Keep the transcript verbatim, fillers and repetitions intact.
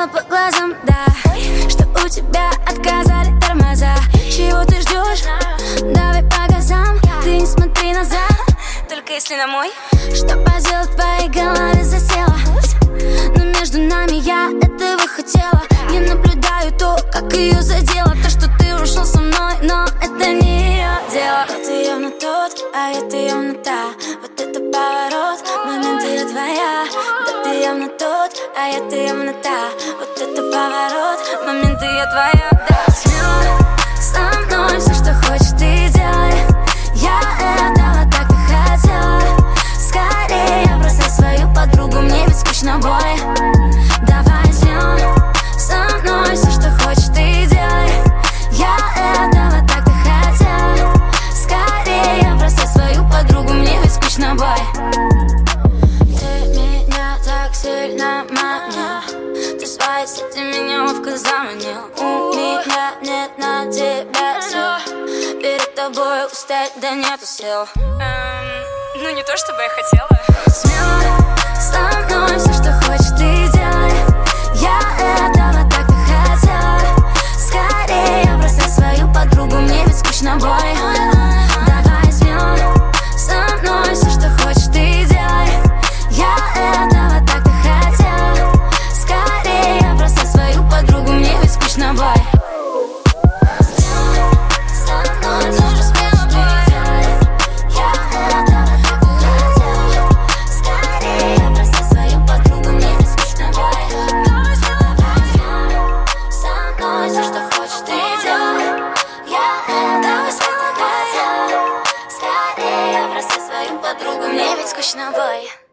Видно по глазам, да, что у тебя отказали тормоза. Чего ты ждешь? Давай по газам. Ты не смотри назад, только если на мой. Что поделать, в твоей голове засела. Но между нами я этого хотела. Я наблюдаю то, как ее задело. То, что ты ушел со мной, но это не ее дело. Это явно тот, а это явно та. Вот это поворот, момент я твоя. Да ты явно тот, а это явно та. Вот это поворот, момент я твоя. Да, смело со мной, все, что хочешь, ты делай. Я этого так и хотела. Скорее бросай свою подругу, мне ведь скучно, бой. Давай смело со мной, все, что хочешь, ты делай. Я этого так и хотела. Скорее бросай свою подругу, мне ведь скучно, бой. Ты меня так сильно манил, ты своей сети меня ловко заманил. У меня нет на тебя сил, перед тобой устоять, да нету сил. Эм, ну не то, чтобы я хотела. Смело со мной, все, что хочешь, ты делай. Я этого так и хотела. Скорее бросай свою подругу, мне ведь скучно, бой. Давай смело со мной, все, что хочешь, ты делай. Я этого так и хотела. Скорее бросай свою подругу, мне ведь скучно, бой. Подруга, мне ведь скучно, бой.